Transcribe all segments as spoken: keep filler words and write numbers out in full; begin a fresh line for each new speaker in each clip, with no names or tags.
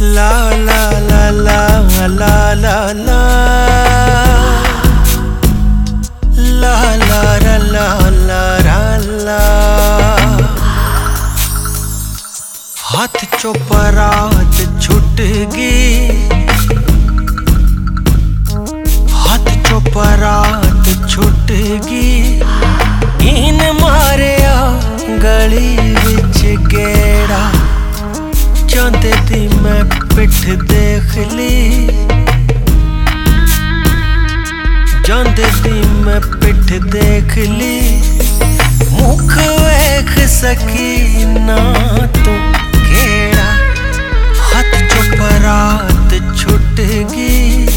La la la la la la la La la la la la la हाथ चो परात छुट गई, हाथ चो परात छुट गई। इन मारिया गली विच गेड़ा, चांदे दी मैं पिठ देख ली, चांदे दी मैं पिठ देख ली। मुख वेख सकी ना तू केड़ा, हाथ चो परात छुट गई।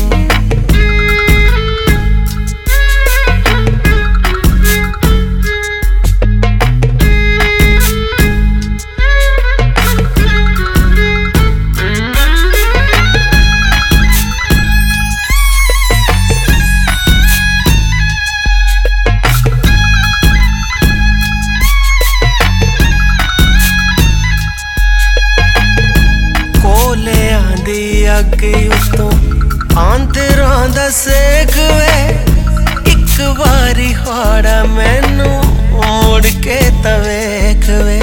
अगे उतों आंदरां दा सेक वे, इक वारी हाड़ा मैनू मोड़ के तवेख वे।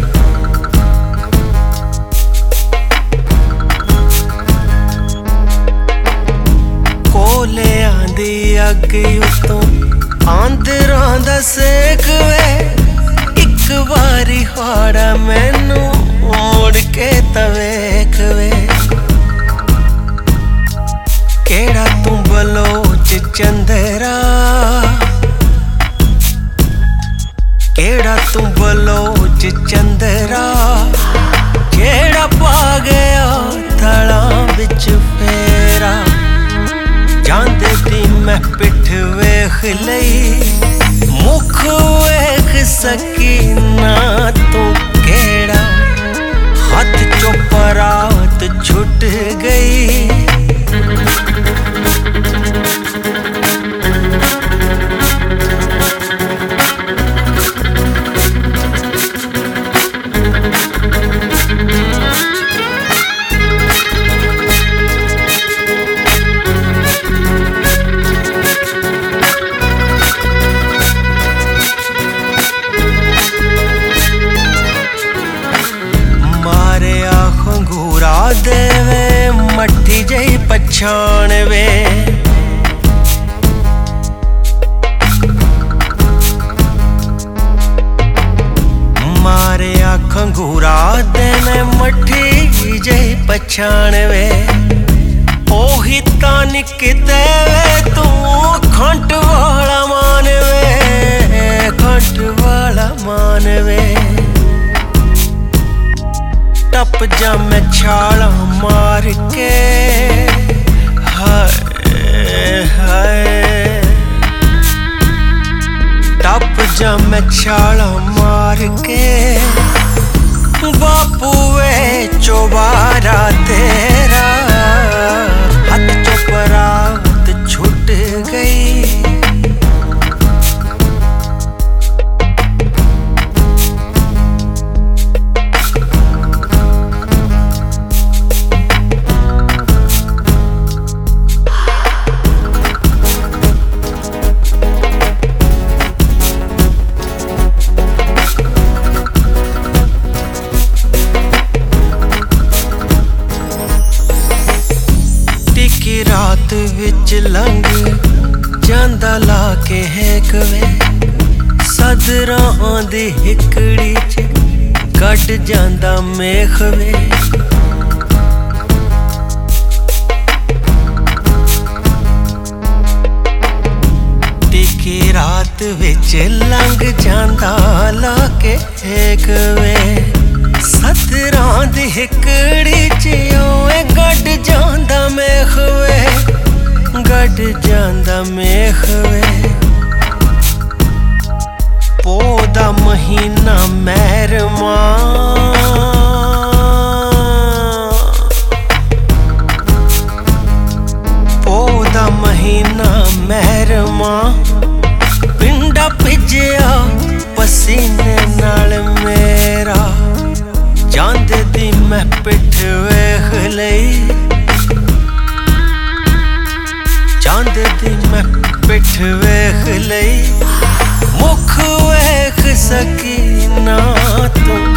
कोले आंदी अगे उतों आंदरां दा सेक वे, इक वारी हाड़ा मैनू मोड़ के तवेख वे। केड़ा तू बलोच चंदेरा, केड़ा तू बलोच चंदेरा, केड़ा पा गया थलां विच फेरा। जांदे दी मैं पिठ वेख लई, मुख वेख सकी ना तू केड़ा, हाथ चो परात छुट गई। देवे मट्ठी जही पछाण वे, मारे खंगूरा देवे मट्ठी जही पछाण वे। ओही तानी किते वे तू खंट वाला मान वे, खंट वाला मान वे। टप जा मैं छाला मार के, हाय हाय। टप जा मैं छाला मार के, बापू वे चौबारा तेरा, हाथ चो परात छुट गई। रात विच लंघ जांदा ला के हेक वे, सदरां दी हिकड़ी च कट जांदा मेख वे। तिकी रात विच लंघ जांदा ला के हेक वे, सदरां दी हिकड़ी च ओए गड जांदा मेख वे, गड जांदा मेख वे। पौधा महीना महरमा, पौधा महीना महरमा, पिंडा भिजया पसीने नाल मेरा। जांदे दी मैं पिठ वेख ਲਈ ਚੰਦ ਦੀ ਮੈਂ ਪਿੱਠ ਵੇਖ ਲਈ ਮੁਖ ਵੇਖ ਸਕੀ ਨਾ ਤੂੰ